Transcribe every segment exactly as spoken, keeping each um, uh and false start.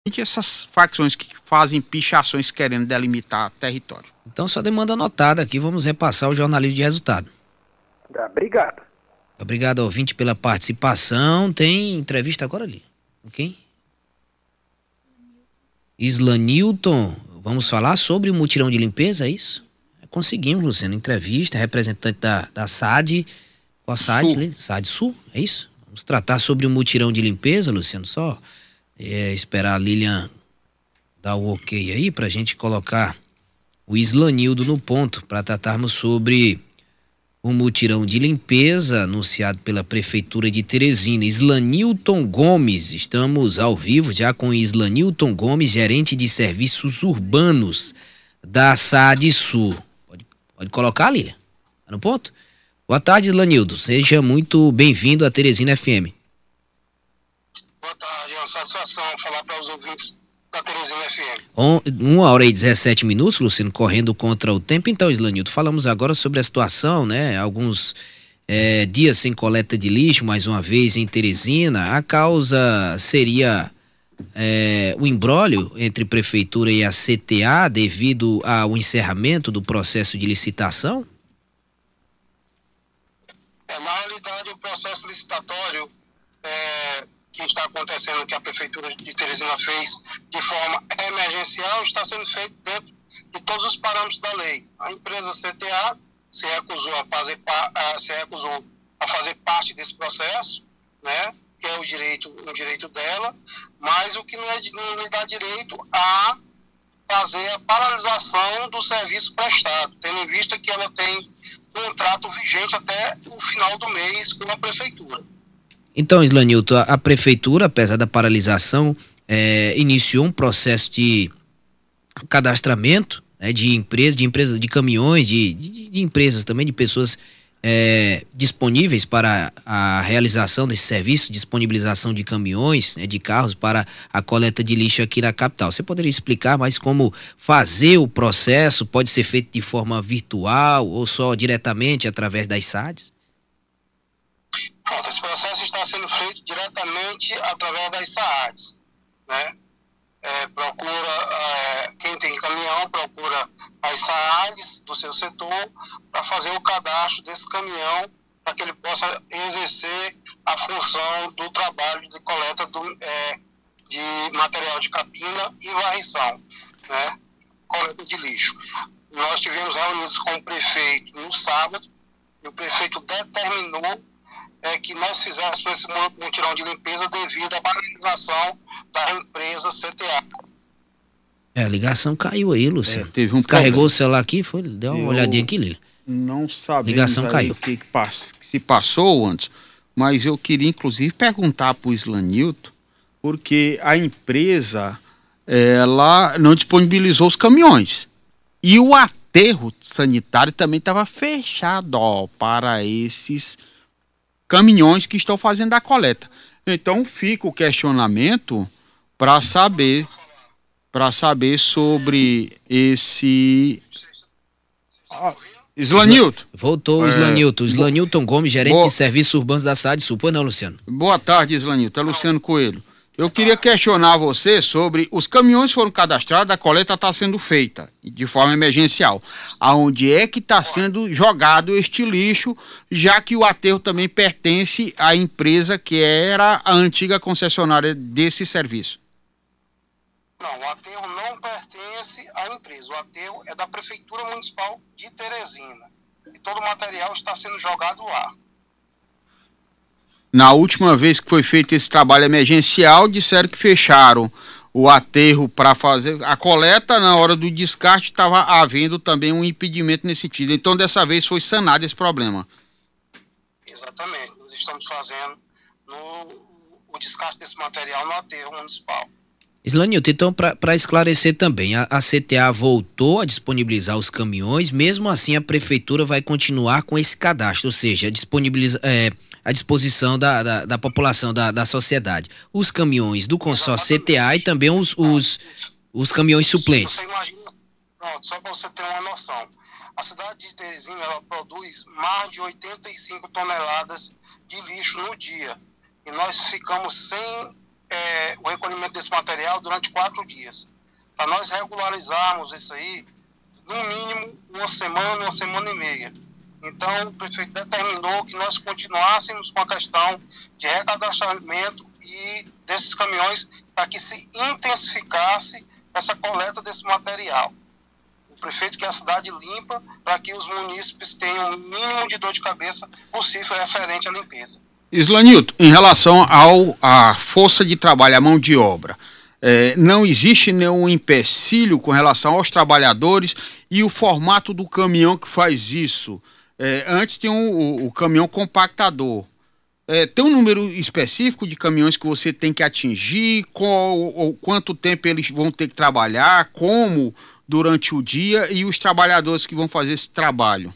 essas facções que fazem pichações querendo delimitar território. Então, só demanda anotada aqui, vamos repassar o jornalismo de resultado. Obrigado. Obrigado, ouvinte, pela participação. Tem entrevista agora ali. Quem? Islanilton, vamos falar sobre o mutirão de limpeza, é isso? Conseguimos, Luciano, entrevista, representante da, da S A D. Qual S A D? Sul. S A D Sul, é isso? Vamos tratar sobre o mutirão de limpeza, Luciano, só é, esperar a Lilian dar o ok aí pra gente colocar o Islanildo no ponto para tratarmos sobre o mutirão de limpeza anunciado pela Prefeitura de Teresina. Islanilton Gomes, estamos ao vivo já com Islanilton Gomes, gerente de serviços urbanos da S A D Sul. Pode, pode colocar, Lilian? Tá no ponto? Boa tarde, Islanildo. Seja muito bem-vindo à Teresina F M. Boa tarde, é uma satisfação falar para os ouvintes da Teresina F M. Uma hora e dezessete minutos, Luciano, correndo contra o tempo. Então, Islanildo, falamos agora sobre a situação, né? Alguns é, dias sem coleta de lixo, mais uma vez em Teresina. A causa seria é, o imbróglio entre Prefeitura e a C T A devido ao encerramento do processo de licitação? É, na realidade, o processo licitatório é, que está acontecendo, que a Prefeitura de Teresina fez de forma emergencial, está sendo feito dentro de todos os parâmetros da lei. A empresa C T A se recusou a fazer, a, se recusou a fazer parte desse processo, né, que é o direito, o direito dela, mas o que não, é, não lhe dá direito a fazer a paralisação do serviço prestado, tendo em vista que ela tem contrato vigente até o final do mês com a Prefeitura. Então, Islanilton, a, a Prefeitura, apesar da paralisação, é, iniciou um processo de cadastramento, né, de empresas, de empresas de caminhões, de, de, de empresas também, de pessoas é, disponíveis para a realização desse serviço, disponibilização de caminhões, né, de carros para a coleta de lixo aqui na capital. Você poderia explicar mais como fazer o processo? Pode ser feito de forma virtual ou só diretamente através das S A Ds? Pronto, esse processo está sendo feito diretamente através das S A Ds, né? É, procura, é, quem tem caminhão, procura as S A Ds do seu setor para fazer o cadastro desse caminhão, para que ele possa exercer a função do trabalho de coleta do, é, de material de capina e varrição, né? Coleta de lixo. Nós tivemos reunidos com o prefeito no sábado, e o prefeito determinou é, que nós fizéssemos esse mutirão de limpeza devido à paralisação da empresa C T A. É, a ligação caiu aí, Luciano. É, teve um Carregou problema. O celular aqui, foi? Deu uma Eu olhadinha aqui, Lili. Não sabemos ligação caiu. o que, que, pass, que se passou antes, mas eu queria inclusive perguntar para o Islanilton, porque a empresa ela não disponibilizou os caminhões e o aterro sanitário também estava fechado, ó, para esses caminhões que estão fazendo a coleta. Então fica o questionamento para saber para saber sobre esse ah, Islanilton. Voltou o Islanilton. É, Islanilton Gomes, gerente boa, de serviços urbanos da S A D Sul. Pois não, Luciano? Boa tarde, Islanilton. É Luciano Coelho. Eu queria questionar você sobre os caminhões foram cadastrados, a coleta está sendo feita de forma emergencial. Aonde é que está sendo jogado este lixo, já que o aterro também pertence à empresa que era a antiga concessionária desse serviço? Não, o aterro não pertence à empresa. O aterro é da Prefeitura Municipal de Teresina. E todo o material está sendo jogado lá. Na última vez que foi feito esse trabalho emergencial, disseram que fecharam o aterro para fazer a coleta. Na hora do descarte estava havendo também um impedimento nesse sentido. Então, dessa vez foi sanado esse problema. Exatamente. Nós estamos fazendo no, o descarte desse material no aterro municipal. Islanilton, então, para esclarecer também, a, a C T A voltou a disponibilizar os caminhões, mesmo assim a Prefeitura vai continuar com esse cadastro, ou seja, disponibiliza, é, à disposição da, da, da população, da, da sociedade. Os caminhões do consórcio C T A e também os, os, os caminhões suplentes. Você imagina, pronto, só para você ter uma noção, a cidade de Teresina ela produz mais de oitenta e cinco toneladas de lixo no dia, e nós ficamos sem é, o recolhimento desse material durante quatro dias. Para nós regularizarmos isso aí, no mínimo uma semana, uma semana e meia. Então, o prefeito determinou que nós continuássemos com a questão de recadastramento e desses caminhões para que se intensificasse essa coleta desse material. O prefeito quer a cidade limpa para que os munícipes tenham o mínimo de dor de cabeça possível referente à limpeza. Islanilton, em relação ao, à força de trabalho, à mão de obra, é, não existe nenhum empecilho com relação aos trabalhadores e o formato do caminhão que faz isso? É, antes tinha um, o, o caminhão compactador. É, tem um número específico de caminhões que você tem que atingir, qual, ou quanto tempo eles vão ter que trabalhar, como durante o dia, e os trabalhadores que vão fazer esse trabalho?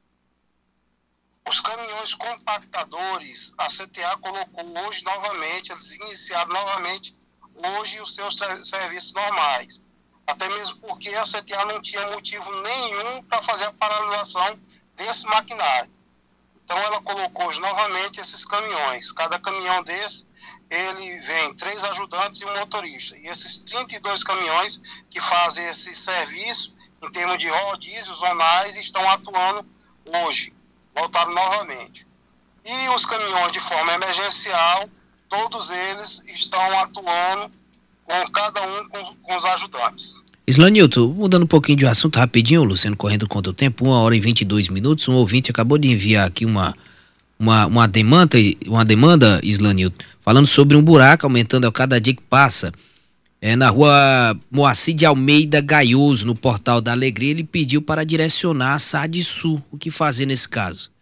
Os caminhões compactadores, a C T A colocou hoje novamente, eles iniciaram novamente hoje os seus serviços normais. Até mesmo porque a C T A não tinha motivo nenhum para fazer a paralisação desse maquinário. Então ela colocou hoje novamente esses caminhões. Cada caminhão desse, ele vem três ajudantes e um motorista. E esses trinta e dois caminhões que fazem esse serviço, em termos de rodízios zonais, estão atuando hoje. Voltaram novamente. E os caminhões de forma emergencial, todos eles estão atuando com cada um com, com os ajudantes. Islanilton, mudando um pouquinho de assunto rapidinho, Luciano, correndo contra o tempo, uma hora e vinte e dois minutos, um ouvinte acabou de enviar aqui uma, uma, uma demanda, uma demanda, Islanilton, falando sobre um buraco aumentando a cada dia que passa, é, na rua Moacir de Almeida Gaioso, no Portal da Alegria. Ele pediu para direcionar a SADE Sul. O que fazer nesse caso?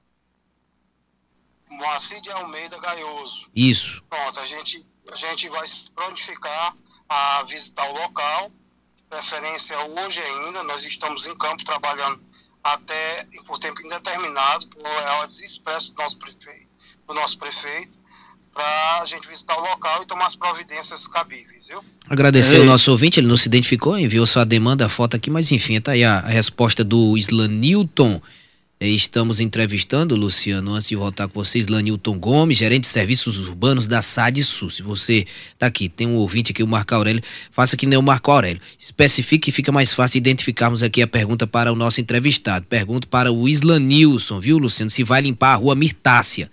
Moacir de Almeida Gaioso. Isso. Pronto, a gente, a gente vai se prontificar a visitar o local, preferência hoje ainda. Nós estamos em campo trabalhando até por tempo indeterminado, por ordens expressas do nosso prefeito, do nosso prefeito, para a gente visitar o local e tomar as providências cabíveis, viu? Agradecer ao nosso ouvinte, ele não se identificou, enviou sua demanda, a foto aqui, mas enfim, tá aí a, a resposta do Islanilton. Estamos entrevistando, Luciano, antes de voltar com você, Islanilton Gomes, gerente de serviços urbanos da SADE Sul. Se você tá aqui, tem um ouvinte aqui, o Marco Aurélio, faça que nem o Marco Aurélio. Especifique, fica mais fácil identificarmos aqui a pergunta para o nosso entrevistado. Pergunto para o Islanilson, viu, Luciano, se vai limpar a rua Mirtácia.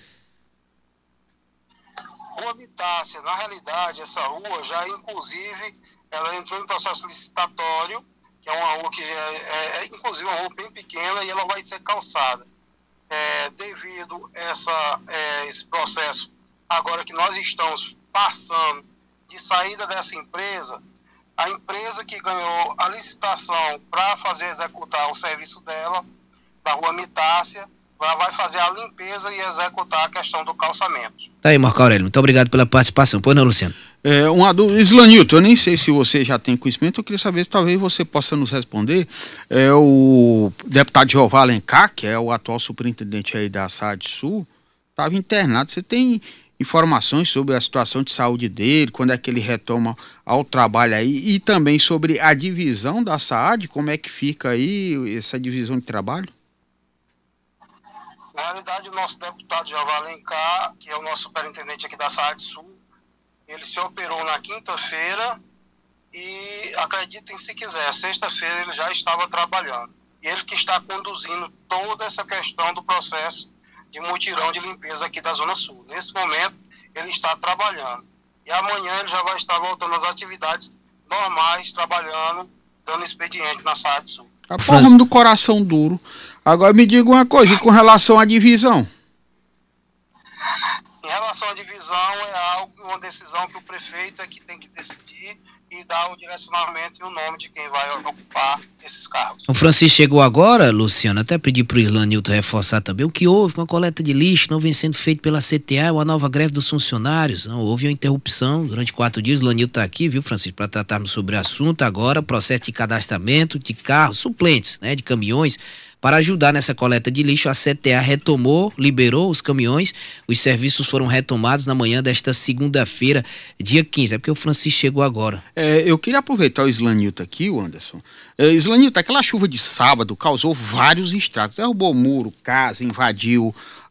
Rua Mirtácia, na realidade, essa rua já, inclusive, ela entrou em processo licitatório, que é uma rua que é, é, é inclusive uma rua bem pequena, e ela vai ser calçada. É, devido a essa, é, esse processo, agora que nós estamos passando de saída dessa empresa, a empresa que ganhou a licitação para fazer executar o serviço dela, da rua Mirtácia, vai fazer a limpeza e executar a questão do calçamento. Tá aí, Marco Aurélio, muito obrigado pela participação. Pois não, Luciano? É, uma dúvida, Islanilton, eu nem sei se você já tem conhecimento, eu queria saber se talvez você possa nos responder. É, o deputado Jeová Alencar, que é o atual superintendente aí da SADE Sul, estava internado. Você tem informações sobre a situação de saúde dele, quando é que ele retoma ao trabalho aí, e também sobre a divisão da SADE, como é que fica aí essa divisão de trabalho? Na realidade, o nosso deputado Jeová Alencar, que é o nosso superintendente aqui da SADE Sul, ele se operou na quinta-feira e, acreditem se quiser, sexta-feira ele já estava trabalhando. E ele que está conduzindo toda essa questão do processo de mutirão de limpeza aqui da Zona Sul. Nesse momento, ele está trabalhando. E amanhã ele já vai estar voltando às atividades normais, trabalhando, dando expediente na SADE Sul. A forma do coração duro. Agora me diga uma coisa, e com relação à divisão? Em relação à divisão, é algo, uma decisão que o prefeito é que tem que decidir e dar o direcionamento e o nome de quem vai ocupar esses cargos. O Francisco chegou agora, Luciano, até pedi para o Islanilton reforçar também o que houve com a coleta de lixo não vem sendo feito pela C T A, uma nova greve dos funcionários. Não, houve uma interrupção durante quatro dias. O Islanilton está aqui, viu, Francisco, para tratarmos sobre o assunto. Agora, processo de cadastramento de carros, suplentes, né, de caminhões. Para ajudar nessa coleta de lixo, a C T A retomou, liberou os caminhões. Os serviços foram retomados na manhã desta segunda-feira, dia quinze. É porque o Francisco chegou agora. É, eu queria aproveitar o Islanilton aqui, o Anderson. É, Islanilton, aquela chuva de sábado causou vários estragos. Derrubou muro, casa, invadiu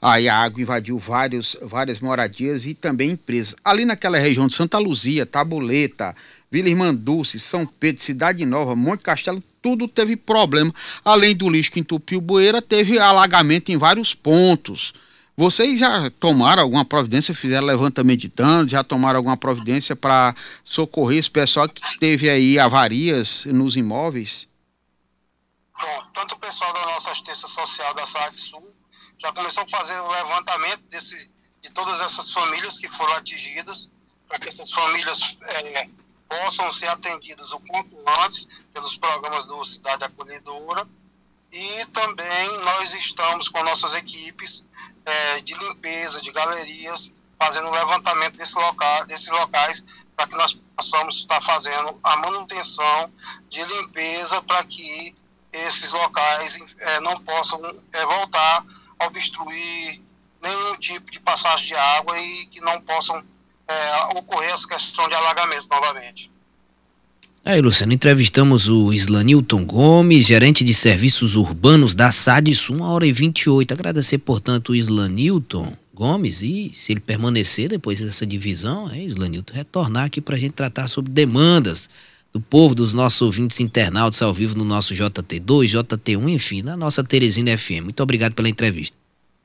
Aí a água invadiu vários, várias moradias e também empresas. Ali naquela região de Santa Luzia, Tabuleta, Vila Irmã Dulce, São Pedro, Cidade Nova, Monte Castelo, tudo teve problema. Além do lixo que entupiu Bueira, teve alagamento em vários pontos. Vocês já tomaram alguma providência, fizeram levantamento de danos, já tomaram alguma providência para socorrer esse pessoal que teve aí avarias nos imóveis? Bom, tanto o pessoal da nossa assistência social da SAAD Sul já começou a fazer o levantamento desse, de todas essas famílias que foram atingidas, para que essas famílias é, possam ser atendidas o quanto antes pelos programas do Cidade Acolhedora. E também nós estamos com nossas equipes é, de limpeza, de galerias, fazendo o levantamento desse local, desses locais, para que nós possamos estar fazendo a manutenção de limpeza para que esses locais é, não possam é, voltar a obstruir nenhum tipo de passagem de água e que não possam é, ocorrer essa questão de alagamento novamente. Aí, Luciano, entrevistamos o Islanilton Gomes, gerente de serviços urbanos da SAAD Sul, uma hora e vinte e oito. Agradecer, portanto, o Islanilton Gomes e, se ele permanecer depois dessa divisão, é, Islanilton, retornar aqui para a gente tratar sobre demandas do povo, dos nossos ouvintes internautas ao vivo no nosso J T dois, J T um, enfim, na nossa Teresina F M. Muito obrigado pela entrevista.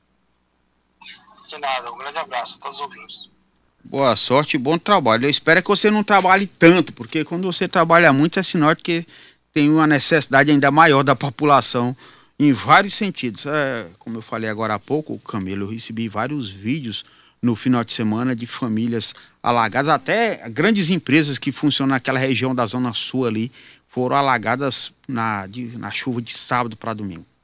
De nada, um grande abraço a todos os ouvintes. Boa sorte e bom trabalho. Eu espero que você não trabalhe tanto, porque quando você trabalha muito é sinal de que tem uma necessidade ainda maior da população em vários sentidos. É, como eu falei agora há pouco, o Camilo, eu recebi vários vídeos no final de semana de famílias alagadas, até grandes empresas que funcionam naquela região da Zona Sul ali foram alagadas na, de, na chuva de sábado para domingo.